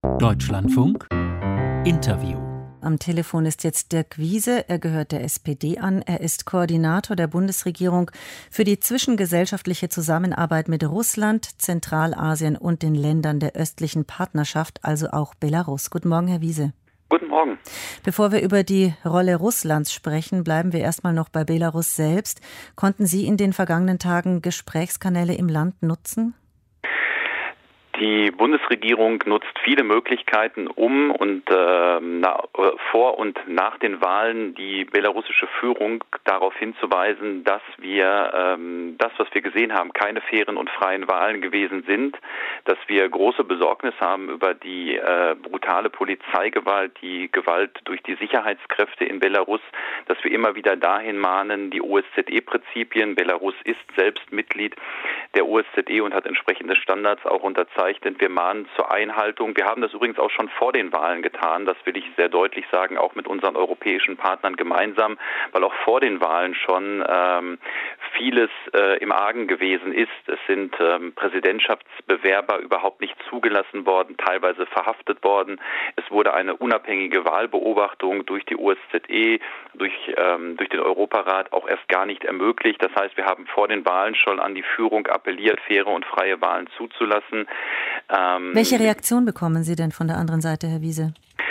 Deutschlandfunk Interview. Am Telefon ist jetzt Dirk Wiese. Er gehört der SPD an. Er ist Koordinator der Bundesregierung für die zwischengesellschaftliche Zusammenarbeit mit Russland, Zentralasien und den Ländern der östlichen Partnerschaft, also auch Belarus. Guten Morgen, Herr Wiese. Guten Morgen. Bevor wir über die Rolle Russlands sprechen, bleiben wir erstmal noch bei Belarus selbst. Konnten Sie in den vergangenen Tagen Gesprächskanäle im Land nutzen? Die Bundesregierung nutzt viele Möglichkeiten, vor und nach den Wahlen die belarussische Führung darauf hinzuweisen, dass wir das, was wir gesehen haben, keine fairen und freien Wahlen gewesen sind, dass wir große Besorgnis haben über die brutale Polizeigewalt, die Gewalt durch die Sicherheitskräfte in Belarus, dass wir immer wieder dahin mahnen, die OSZE-Prinzipien. Belarus ist selbst Mitglied der OSZE und hat entsprechende Standards auch unterzeichnet. Wir mahnen zur Einhaltung. Wir haben das übrigens auch schon vor den Wahlen getan, das will ich sehr deutlich sagen, auch mit unseren europäischen Partnern gemeinsam, weil auch vor den Wahlen schon vieles im Argen gewesen ist. Es sind Präsidentschaftsbewerber überhaupt nicht zugelassen worden, teilweise verhaftet worden. Es wurde eine unabhängige Wahlbeobachtung durch die OSZE, durch den Europarat auch erst gar nicht ermöglicht. Das heißt, wir haben vor den Wahlen schon an die Führung appelliert, faire und freie Wahlen zuzulassen. Welche Reaktion bekommen Sie denn von der anderen Seite, Herr Wiese?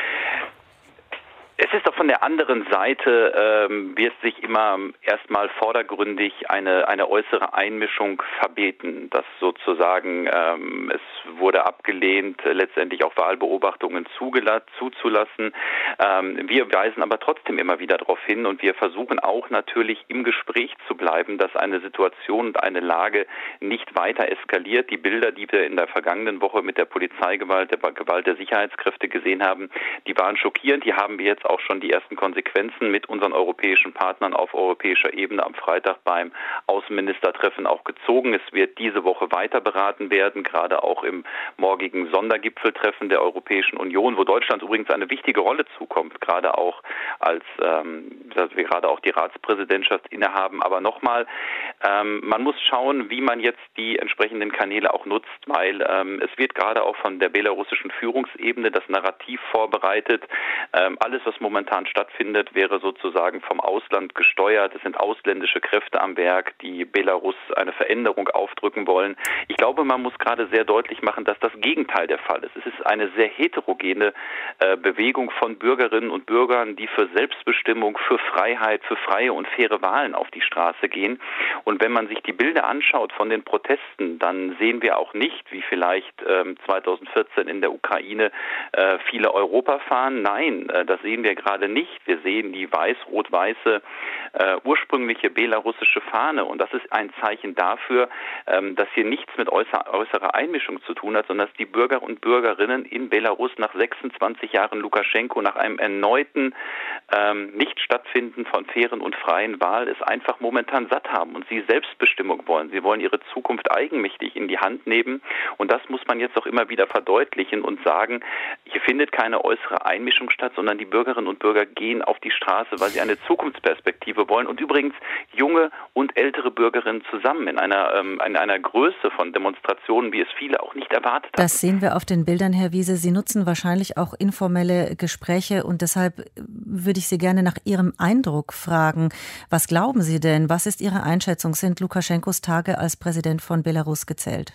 Es ist doch von der anderen Seite, wird sich immer erstmal vordergründig eine äußere Einmischung verbeten, dass sozusagen es wurde abgelehnt, letztendlich auch Wahlbeobachtungen zuzulassen. Wir weisen aber trotzdem immer wieder darauf hin und wir versuchen auch natürlich im Gespräch zu bleiben, dass eine Situation und eine Lage nicht weiter eskaliert. Die Bilder, die wir in der vergangenen Woche mit der Polizeigewalt, der Gewalt der Sicherheitskräfte gesehen haben, die waren schockierend. Die haben wir jetzt auch schon die ersten Konsequenzen mit unseren europäischen Partnern auf europäischer Ebene am Freitag beim Außenministertreffen auch gezogen. Es wird diese Woche weiter beraten werden, gerade auch im morgigen Sondergipfeltreffen der Europäischen Union, wo Deutschland übrigens eine wichtige Rolle zukommt, gerade auch dass wir gerade auch die Ratspräsidentschaft innehaben. Aber nochmal, man muss schauen, wie man jetzt die entsprechenden Kanäle auch nutzt, weil es wird gerade auch von der belarussischen Führungsebene das Narrativ vorbereitet. Alles, was momentan stattfindet, wäre sozusagen vom Ausland gesteuert. Es sind ausländische Kräfte am Werk, die Belarus eine Veränderung aufdrücken wollen. Ich glaube, man muss gerade sehr deutlich machen, dass das Gegenteil der Fall ist. Es ist eine sehr heterogene Bewegung von Bürgerinnen und Bürgern, die für Selbstbestimmung, für Freiheit, für freie und faire Wahlen auf die Straße gehen. Und wenn man sich die Bilder anschaut von den Protesten, dann sehen wir auch nicht, wie vielleicht 2014 in der Ukraine viele Europafahnen. Nein, das sehen wir gerade nicht. Wir sehen die weiß-rot-weiße ursprüngliche belarussische Fahne und das ist ein Zeichen dafür, dass hier nichts mit äußerer Einmischung zu tun hat, sondern dass die Bürger und Bürgerinnen in Belarus nach 26 Jahren Lukaschenko, nach einem erneuten Nicht-Stattfinden von fairen und freien Wahlen es einfach momentan satt haben und sie Selbstbestimmung wollen. Sie wollen ihre Zukunft eigenmächtig in die Hand nehmen und das muss man jetzt auch immer wieder verdeutlichen und sagen, hier findet keine äußere Einmischung statt, sondern die Bürgerinnen und Bürger gehen auf die Straße, weil sie eine Zukunftsperspektive wollen und übrigens junge und ältere Bürgerinnen zusammen in einer Größe von Demonstrationen, wie es viele auch nicht erwartet haben. Das sehen wir auf den Bildern, Herr Wiese. Sie nutzen wahrscheinlich auch informelle Gespräche und deshalb würde ich Sie gerne nach Ihrem Eindruck fragen. Was glauben Sie denn? Was ist Ihre Einschätzung? Sind Lukaschenkos Tage als Präsident von Belarus gezählt?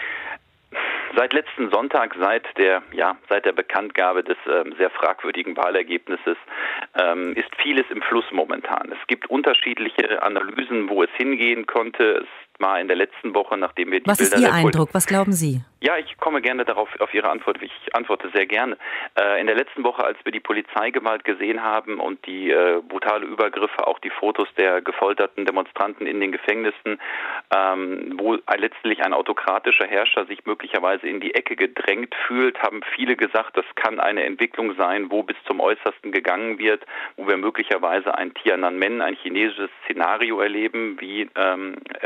Seit letzten Sonntag, seit der Bekanntgabe des sehr fragwürdigen Wahlergebnisses, ist vieles im Fluss momentan. Es gibt unterschiedliche Analysen, wo es hingehen konnte. Es war in der letzten Woche, nachdem wir die Was ist Ihr Eindruck? Was glauben Sie? Ja, ich komme gerne auf Ihre Antwort. Ich antworte sehr gerne. In der letzten Woche, als wir die Polizeigewalt gesehen haben und die brutale Übergriffe, auch die Fotos der gefolterten Demonstranten in den Gefängnissen, wo letztlich ein autokratischer Herrscher sich möglicherweise in die Ecke gedrängt fühlt, haben viele gesagt, das kann eine Entwicklung sein, wo bis zum Äußersten gegangen wird, wo wir möglicherweise ein Tiananmen, ein chinesisches Szenario erleben, wie Ende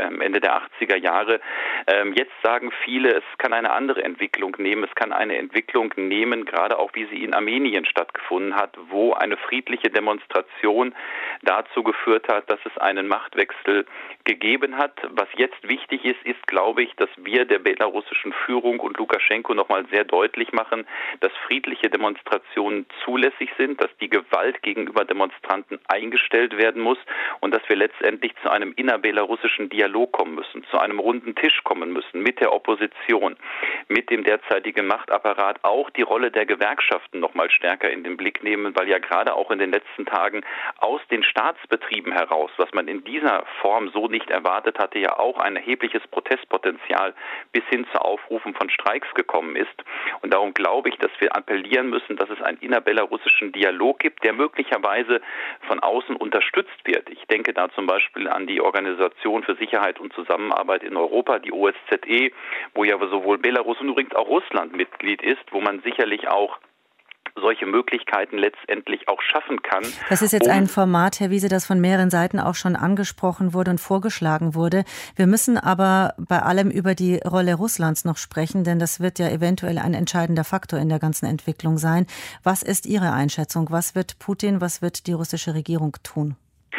der 80er Jahre. Jetzt sagen viele, es kann eine andere Entwicklung nehmen. Es kann eine Entwicklung nehmen, gerade auch wie sie in Armenien stattgefunden hat, wo eine friedliche Demonstration dazu geführt hat, dass es einen Machtwechsel gegeben hat. Was jetzt wichtig ist, glaube ich, dass wir der belarussischen Führung und Lukaschenko nochmal sehr deutlich machen, dass friedliche Demonstrationen zulässig sind, dass die Gewalt gegenüber Demonstranten eingestellt werden muss und dass wir letztendlich zu einem innerbelarussischen Dialog kommen müssen, zu einem runden Tisch kommen müssen mit der Opposition, mit dem derzeitigen Machtapparat, auch die Rolle der Gewerkschaften nochmal stärker in den Blick nehmen, weil ja gerade auch in den letzten Tagen aus den Staatsbetrieben heraus, was man in dieser Form so nicht erwartet hatte, ja auch ein erhebliches Protestpotenzial bis hin zu Aufrufen von Streiks gekommen ist. Und darum glaube ich, dass wir appellieren müssen, dass es einen innerbelarussischen Dialog gibt, der möglicherweise von außen unterstützt wird. Ich denke da zum Beispiel an die Organisation für Sicherheit und Zusammenarbeit in Europa, die OSZE, wo ja sowohl Belarus und übrigens auch Russland Mitglied ist, wo man sicherlich auch solche Möglichkeiten letztendlich auch schaffen kann. Das ist jetzt ein Format, Herr Wiese, das von mehreren Seiten auch schon angesprochen wurde und vorgeschlagen wurde. Wir müssen aber bei allem über die Rolle Russlands noch sprechen, denn das wird ja eventuell ein entscheidender Faktor in der ganzen Entwicklung sein. Was ist Ihre Einschätzung? Was wird Putin, was wird die russische Regierung tun?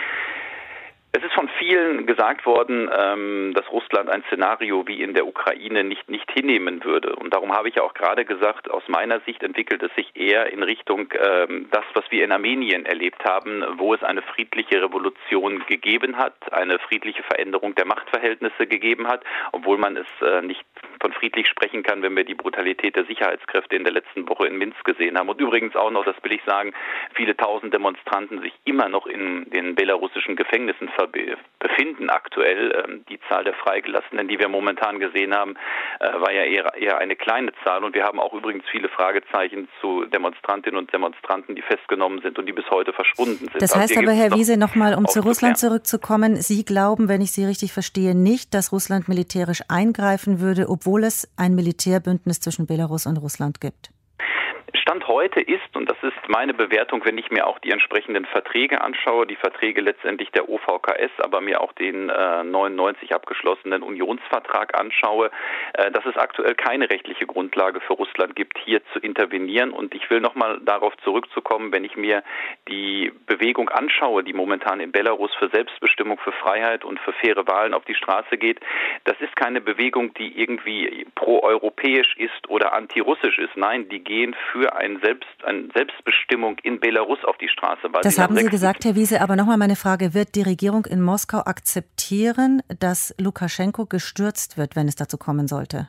Es ist von vielen gesagt worden, dass Russland ein Szenario wie in der Ukraine nicht hinnehmen würde. Und darum habe ich auch gerade gesagt, aus meiner Sicht entwickelt es sich eher in Richtung das, was wir in Armenien erlebt haben, wo es eine friedliche Revolution gegeben hat, eine friedliche Veränderung der Machtverhältnisse gegeben hat, obwohl man es nicht von friedlich sprechen kann, wenn wir die Brutalität der Sicherheitskräfte in der letzten Woche in Minsk gesehen haben. Und übrigens auch noch, das will ich sagen, viele tausend Demonstranten sich immer noch in den belarussischen Gefängnissen befinden aktuell. Die Zahl der Freigelassenen, die wir momentan gesehen haben, war ja eher eine kleine Zahl. Und wir haben auch übrigens viele Fragezeichen zu Demonstrantinnen und Demonstranten, die festgenommen sind und die bis heute verschwunden sind. Das heißt aber, Herr Wiese, nochmal, um zu Russland zurückzukommen, Sie glauben, wenn ich Sie richtig verstehe, nicht, dass Russland militärisch eingreifen würde, obwohl es ein Militärbündnis zwischen Belarus und Russland gibt? Stand heute ist, und das ist meine Bewertung, wenn ich mir auch die entsprechenden Verträge anschaue, die Verträge letztendlich der OVKS, aber mir auch den 99 abgeschlossenen Unionsvertrag anschaue, dass es aktuell keine rechtliche Grundlage für Russland gibt, hier zu intervenieren. Und ich will nochmal darauf zurückzukommen, wenn ich mir die Bewegung anschaue, die momentan in Belarus für Selbstbestimmung, für Freiheit und für faire Wahlen auf die Straße geht, das ist keine Bewegung, die irgendwie proeuropäisch ist oder antirussisch ist. Nein, die gehen für eine Selbstbestimmung in Belarus auf die Straße. Das haben Sie gesagt, Herr Wiese, aber nochmal meine Frage, wird die Regierung in Moskau akzeptieren, dass Lukaschenko gestürzt wird, wenn es dazu kommen sollte?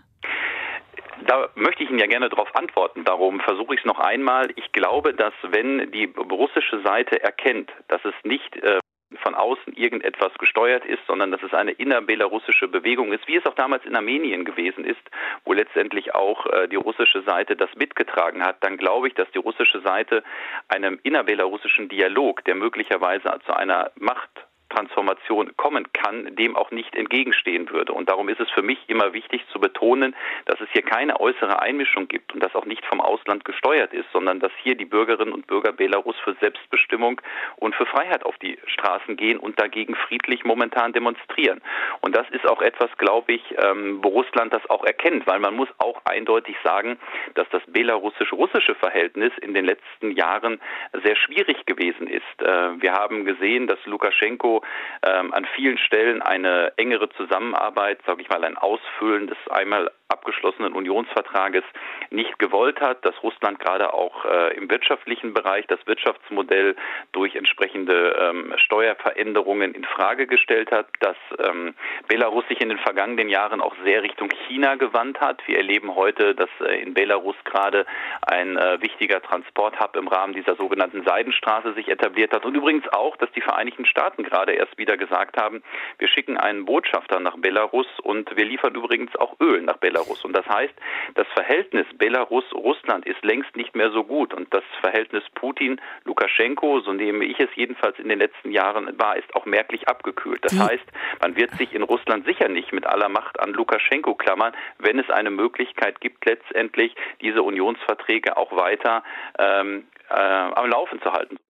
Da möchte ich Ihnen ja gerne darauf antworten. Darum versuche ich es noch einmal. Ich glaube, dass wenn die russische Seite erkennt, dass es nicht von außen irgendetwas gesteuert ist, sondern dass es eine innerbelarussische Bewegung ist, wie es auch damals in Armenien gewesen ist, wo letztendlich auch die russische Seite das mitgetragen hat, dann glaube ich, dass die russische Seite einem innerbelarussischen Dialog, der möglicherweise zu einer Machttransformation kommen kann, dem auch nicht entgegenstehen würde. Und darum ist es für mich immer wichtig zu betonen, dass es hier keine äußere Einmischung gibt und das auch nicht vom Ausland gesteuert ist, sondern dass hier die Bürgerinnen und Bürger Belarus für Selbstbestimmung und für Freiheit auf die Straßen gehen und dagegen friedlich momentan demonstrieren. Und das ist auch etwas, glaube ich, wo Russland das auch erkennt, weil man muss auch eindeutig sagen, dass das belarussisch-russische Verhältnis in den letzten Jahren sehr schwierig gewesen ist. Wir haben gesehen, dass Lukaschenko an vielen Stellen eine engere Zusammenarbeit, sage ich mal, ein Ausfüllen des einmal abgeschlossenen Unionsvertrages nicht gewollt hat, dass Russland gerade auch im wirtschaftlichen Bereich das Wirtschaftsmodell durch entsprechende Steuerveränderungen in Frage gestellt hat, dass Belarus sich in den vergangenen Jahren auch sehr Richtung China gewandt hat. Wir erleben heute, dass in Belarus gerade ein wichtiger Transporthub im Rahmen dieser sogenannten Seidenstraße sich etabliert hat und übrigens auch, dass die Vereinigten Staaten gerade erst wieder gesagt haben, wir schicken einen Botschafter nach Belarus und wir liefern übrigens auch Öl nach Belarus. Und das heißt, das Verhältnis Belarus-Russland ist längst nicht mehr so gut. Und das Verhältnis Putin-Lukaschenko, so nehme ich es jedenfalls in den letzten Jahren wahr, ist auch merklich abgekühlt. Das heißt, man wird sich in Russland sicher nicht mit aller Macht an Lukaschenko klammern, wenn es eine Möglichkeit gibt, letztendlich diese Unionsverträge auch weiter am Laufen zu halten.